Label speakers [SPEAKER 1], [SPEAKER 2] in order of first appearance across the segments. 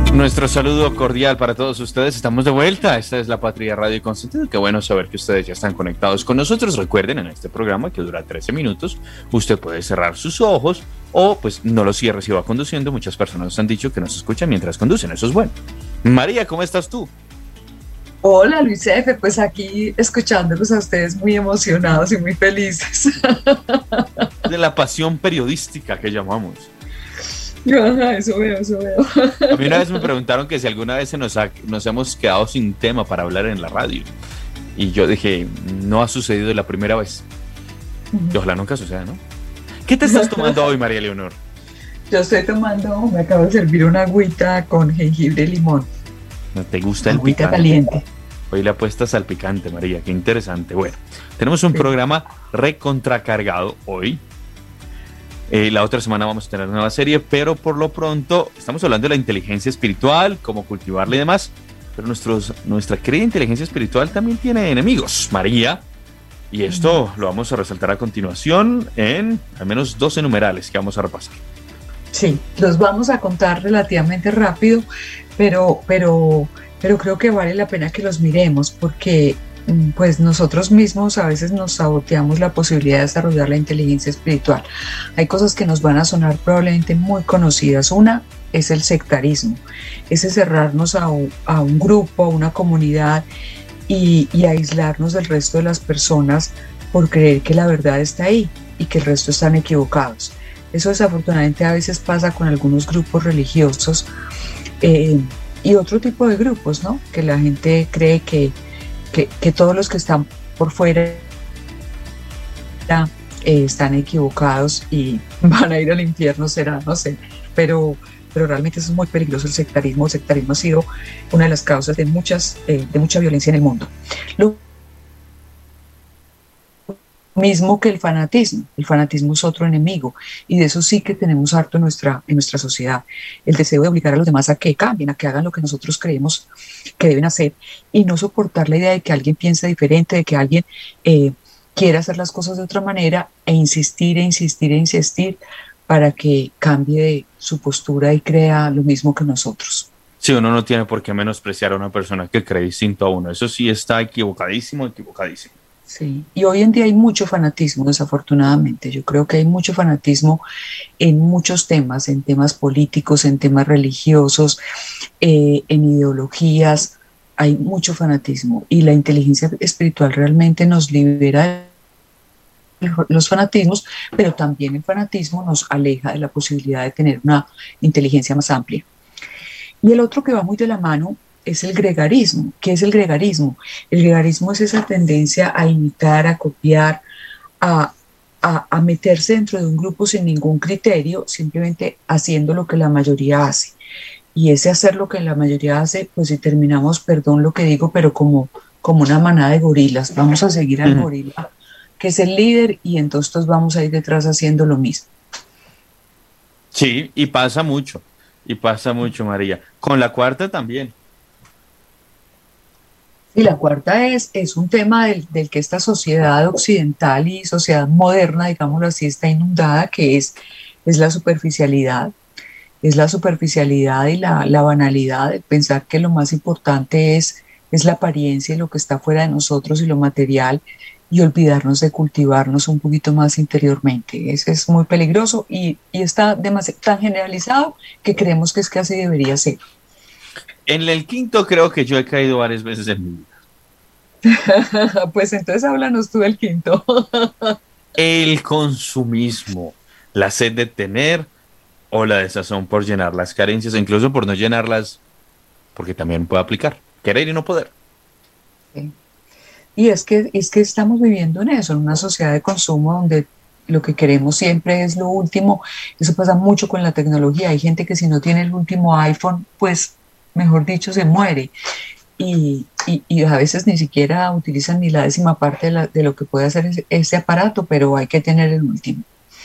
[SPEAKER 1] Nuestro saludo cordial para todos ustedes. Estamos de vuelta. Esta es La Patria Radio y Consentido. Qué bueno saber que ustedes ya están conectados con nosotros. Recuerden, en este programa que dura 13 minutos, usted puede cerrar sus ojos o pues no los cierre si va conduciendo. Muchas personas nos han dicho que nos escuchan mientras conducen. Eso es bueno. María, ¿cómo estás tú?
[SPEAKER 2] Hola Luis F., pues aquí escuchándolos a ustedes muy emocionados y muy felices.
[SPEAKER 1] De la pasión periodística que llamamos.
[SPEAKER 2] Ajá, eso veo, eso veo.
[SPEAKER 1] A mí una vez me preguntaron que si alguna vez nos hemos quedado sin tema para hablar en la radio. Y yo dije, no ha sucedido la primera vez. Y ojalá nunca suceda, ¿no? ¿Qué te estás tomando hoy, María Leonor?
[SPEAKER 2] Yo estoy tomando, me acabo de servir una agüita con jengibre y limón.
[SPEAKER 1] ¿No te gusta el
[SPEAKER 2] agüita
[SPEAKER 1] picante?
[SPEAKER 2] Caliente.
[SPEAKER 1] Hoy le apuestas al picante, María. Qué interesante. Bueno, tenemos un programa recontracargado hoy. La otra semana vamos a tener una nueva serie, pero por lo pronto estamos hablando de la inteligencia espiritual, cómo cultivarla y demás. Pero nuestra querida inteligencia espiritual también tiene enemigos, María. Y esto lo vamos a resaltar a continuación en al menos 12 numerales que vamos a repasar.
[SPEAKER 2] Sí, los vamos a contar relativamente rápido, pero creo que vale la pena que los miremos porque pues nosotros mismos a veces nos saboteamos la posibilidad de desarrollar la inteligencia espiritual. Hay cosas que nos van a sonar probablemente muy conocidas. Una es el sectarismo, ese cerrarnos a un grupo, a una comunidad y aislarnos del resto de las personas por creer que la verdad está ahí y que el resto están equivocados. Eso desafortunadamente a veces pasa con algunos grupos religiosos y otro tipo de grupos, ¿no? Que la gente cree que todos los que están por fuera están equivocados y van a ir al infierno, será, no sé, pero realmente eso es muy peligroso el sectarismo. El sectarismo ha sido una de las causas de mucha violencia en el mundo. Lo mismo que el fanatismo es otro enemigo y de eso sí que tenemos harto en nuestra sociedad, el deseo de obligar a los demás a que cambien, a que hagan lo que nosotros creemos que deben hacer y no soportar la idea de que alguien piense diferente, de que alguien quiera hacer las cosas de otra manera e insistir para que cambie su postura y crea lo mismo que nosotros.
[SPEAKER 1] Sí, uno no tiene por qué menospreciar a una persona que cree distinto a uno, eso sí está equivocadísimo.
[SPEAKER 2] Sí, y hoy en día hay mucho fanatismo, desafortunadamente. Yo creo que hay mucho fanatismo en muchos temas, en temas políticos, en temas religiosos, en ideologías. Hay mucho fanatismo y la inteligencia espiritual realmente nos libera de los fanatismos, pero también el fanatismo nos aleja de la posibilidad de tener una inteligencia más amplia. Y el otro que va muy de la mano es el gregarismo. ¿Qué es el gregarismo? El gregarismo es esa tendencia a imitar, a copiar, a meterse dentro de un grupo sin ningún criterio, simplemente haciendo lo que la mayoría hace. Y ese hacer lo que la mayoría hace, pues si terminamos, perdón lo que digo, pero como una manada de gorilas. Vamos a seguir al gorila, que es el líder, y entonces todos vamos a ir detrás haciendo lo mismo.
[SPEAKER 1] Sí, y pasa mucho, María. Con la cuarta también.
[SPEAKER 2] Y la cuarta es un tema del que esta sociedad occidental y sociedad moderna, digámoslo así, está inundada, que es la superficialidad. Es la superficialidad y la banalidad de pensar que lo más importante es la apariencia y lo que está fuera de nosotros y lo material, y olvidarnos de cultivarnos un poquito más interiormente. Eso es muy peligroso y está tan generalizado que creemos que es que así debería ser.
[SPEAKER 1] En el quinto creo que yo he caído varias veces en mi vida.
[SPEAKER 2] Pues entonces háblanos tú del quinto.
[SPEAKER 1] El consumismo, la sed de tener o la desazón por llenar las carencias, incluso por no llenarlas, porque también puede aplicar, querer y no poder.
[SPEAKER 2] Sí. Y es que estamos viviendo en eso, en una sociedad de consumo donde lo que queremos siempre es lo último. Eso pasa mucho con la tecnología. Hay gente que si no tiene el último iPhone, pues, mejor dicho, se muere. Y a veces ni siquiera utilizan ni la décima parte de lo que puede hacer ese aparato, pero hay que tener el último.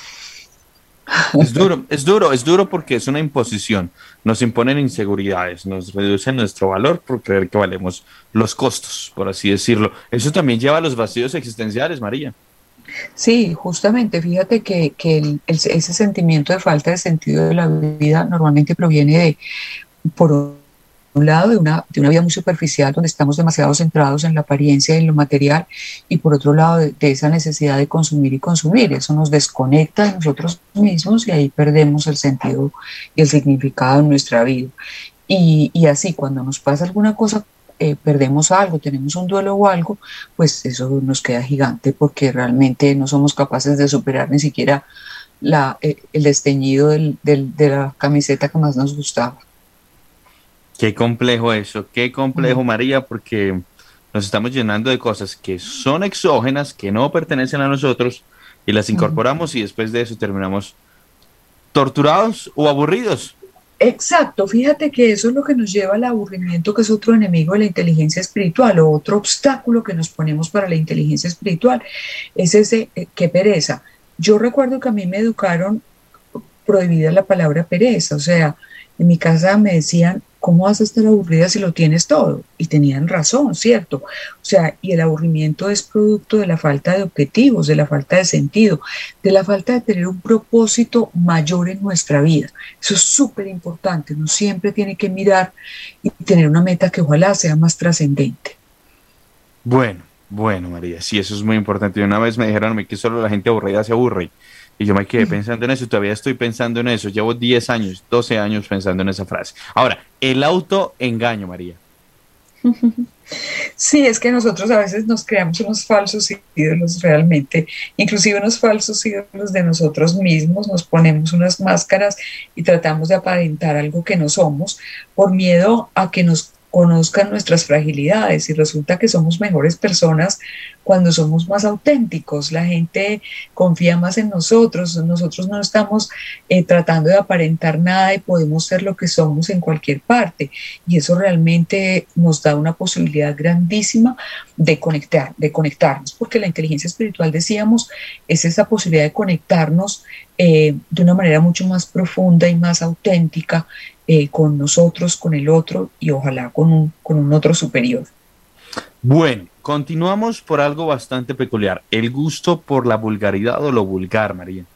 [SPEAKER 1] Es duro porque es una imposición. Nos imponen inseguridades, nos reducen nuestro valor por creer que valemos los costos, por así decirlo. Eso también lleva a los vacíos existenciales, María.
[SPEAKER 2] Sí, justamente, fíjate que ese sentimiento de falta de sentido de la vida normalmente proviene por un lado, de una vida muy superficial, donde estamos demasiado centrados en la apariencia y en lo material, y por otro lado, de esa necesidad de consumir y consumir. Eso nos desconecta de nosotros mismos y ahí perdemos el sentido y el significado de nuestra vida. Y así, cuando nos pasa alguna cosa, perdemos algo, tenemos un duelo o algo, pues eso nos queda gigante porque realmente no somos capaces de superar ni siquiera el desteñido de la camiseta que más nos gustaba.
[SPEAKER 1] Qué complejo eso, qué complejo,
[SPEAKER 2] Mm,
[SPEAKER 1] María, porque nos estamos llenando de cosas que son exógenas, que no pertenecen a nosotros, y las
[SPEAKER 2] ujú.
[SPEAKER 1] incorporamos y después de eso terminamos torturados o aburridos.
[SPEAKER 2] Exacto, fíjate que eso es lo que nos lleva al aburrimiento, que es otro enemigo de la inteligencia espiritual o otro obstáculo que nos ponemos para la inteligencia espiritual. Es ese, qué pereza. Yo recuerdo que a mí me educaron prohibida la palabra pereza, o sea, en mi casa me decían, ¿cómo vas a estar aburrida si lo tienes todo? Y tenían razón, ¿cierto? O sea, y el aburrimiento es producto de la falta de objetivos, de la falta de sentido, de la falta de tener un propósito mayor en nuestra vida. Eso es súper importante, uno siempre tiene que mirar y tener una meta que ojalá sea más trascendente.
[SPEAKER 1] Bueno, bueno, María, sí, eso es muy importante. Y una vez me dijeron a mí que solo la gente aburrida se aburre. Y yo me quedé pensando en eso, y todavía estoy pensando en eso. Llevo 10 años, 12 años pensando en esa frase. Ahora, el autoengaño, María.
[SPEAKER 2] Sí, es que nosotros a veces nos creamos unos falsos ídolos realmente, inclusive unos falsos ídolos de nosotros mismos, nos ponemos unas máscaras y tratamos de aparentar algo que no somos por miedo a que nos conozcan nuestras fragilidades y resulta que somos mejores personas cuando somos más auténticos, la gente confía más en nosotros, nosotros no estamos tratando de aparentar nada y podemos ser lo que somos en cualquier parte y eso realmente nos da una posibilidad grandísima de conectarnos, porque la inteligencia espiritual, decíamos, es esa posibilidad de conectarnos de una manera mucho más profunda y más auténtica con nosotros, con el otro y ojalá con un otro superior.
[SPEAKER 1] Bueno, continuamos por algo bastante peculiar. El gusto por la vulgaridad o lo vulgar, María.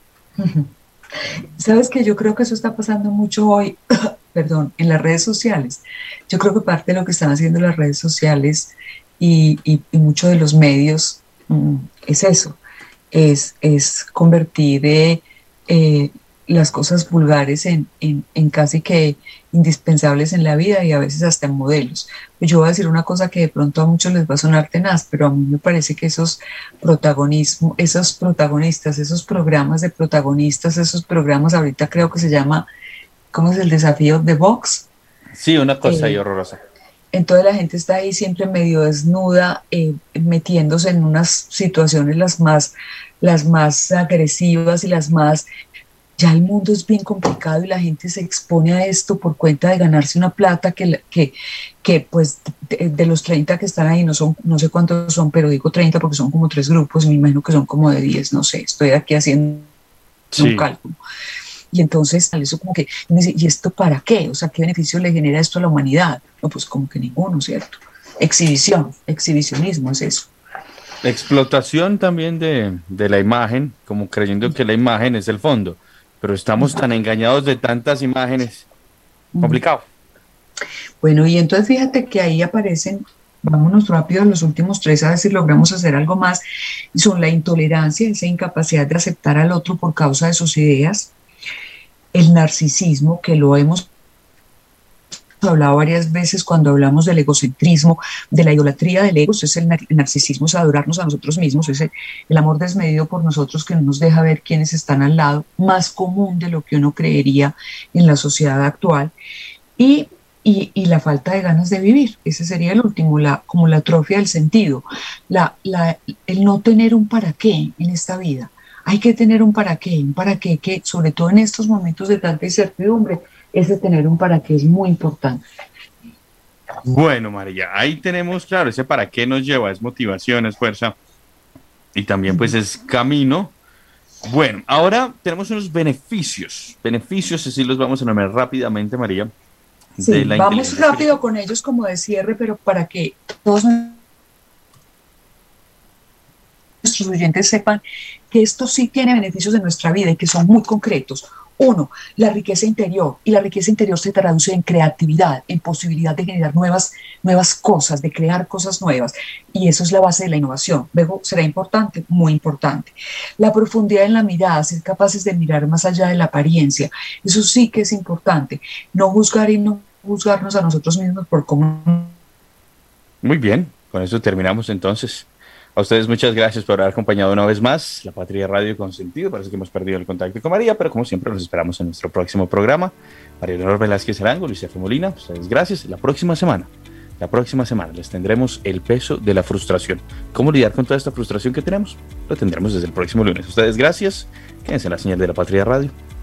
[SPEAKER 2] Sabes que yo creo que eso está pasando mucho hoy, perdón, en las redes sociales. Yo creo que parte de lo que están haciendo las redes sociales y muchos de los medios es eso, es convertir eh, las cosas vulgares en casi que indispensables en la vida y a veces hasta en modelos. Yo voy a decir una cosa que de pronto a muchos les va a sonar tenaz, pero a mí me parece que esos protagonismo, esos protagonistas, esos programas de protagonistas, esos programas ahorita creo que se llama, ¿cómo es el desafío de Vox?
[SPEAKER 1] Sí, una cosa ahí
[SPEAKER 2] Eh,
[SPEAKER 1] horrorosa.
[SPEAKER 2] entonces la gente está ahí siempre medio desnuda, metiéndose en unas situaciones las más agresivas y las más... Ya el mundo es bien complicado y la gente se expone a esto por cuenta de ganarse una plata que pues de los 30 que están ahí, no son, no sé cuántos son, pero digo 30 porque son como tres grupos, me imagino que son como de 10 no sé, estoy aquí haciendo un
[SPEAKER 1] Sí,
[SPEAKER 2] cálculo. Y entonces tal eso como que, me dice, ¿y esto para qué? O sea, ¿qué beneficio le genera esto a la humanidad? No, pues como que ninguno, ¿cierto? Exhibición, exhibicionismo es eso.
[SPEAKER 1] explotación también de la imagen, como creyendo que la imagen es el fondo, pero estamos tan engañados de tantas imágenes. Complicado.
[SPEAKER 2] Bueno, y entonces fíjate que ahí aparecen, vámonos rápido a los últimos tres a ver si logramos hacer algo más, y son la intolerancia, esa incapacidad de aceptar al otro por causa de sus ideas, el narcisismo, que lo hemos hablado varias veces cuando hablamos del egocentrismo, de la idolatría del ego, eso es el narcisismo, es adorarnos a nosotros mismos, es el amor desmedido por nosotros que no nos deja ver quiénes están al lado, más común de lo que uno creería en la sociedad actual, y, y la falta de ganas de vivir, ese sería el último, como la atrofia del sentido, el no tener un para qué en esta vida. Hay que tener un para qué que sobre todo en estos momentos de tanta incertidumbre, ese tener un para qué es muy importante.
[SPEAKER 1] Bueno, María, ahí tenemos, claro, ese para qué nos lleva, es motivación, es fuerza y también pues es camino. Bueno, ahora tenemos unos beneficios, beneficios, así los vamos a nombrar rápidamente, María, de
[SPEAKER 2] Sí,
[SPEAKER 1] la
[SPEAKER 2] vamos
[SPEAKER 1] inteligencia
[SPEAKER 2] rápido
[SPEAKER 1] espiritual.
[SPEAKER 2] con ellos como de cierre, pero para que todos nuestros oyentes sepan que esto sí tiene beneficios en nuestra vida y que son muy concretos. Uno, la riqueza interior, y la riqueza interior se traduce en creatividad, en posibilidad de generar nuevas cosas, de crear cosas nuevas, y eso es la base de la innovación. Luego será importante, muy importante. La profundidad en la mirada, ser capaces de mirar más allá de la apariencia, eso sí que es importante. No juzgar y no juzgarnos a nosotros mismos por cómo.
[SPEAKER 1] Muy bien, con eso terminamos entonces. A ustedes muchas gracias por haber acompañado una vez más La Patria Radio con Sentido. Parece que hemos perdido el contacto con María, pero como siempre los esperamos en nuestro próximo programa. María Leonor Velázquez Arango, Luis F. Molina, ustedes gracias. La próxima semana les tendremos el peso de la frustración. ¿Cómo lidiar con toda esta frustración que tenemos? Lo tendremos desde el próximo lunes. Ustedes gracias. Quédense en la señal de La Patria Radio.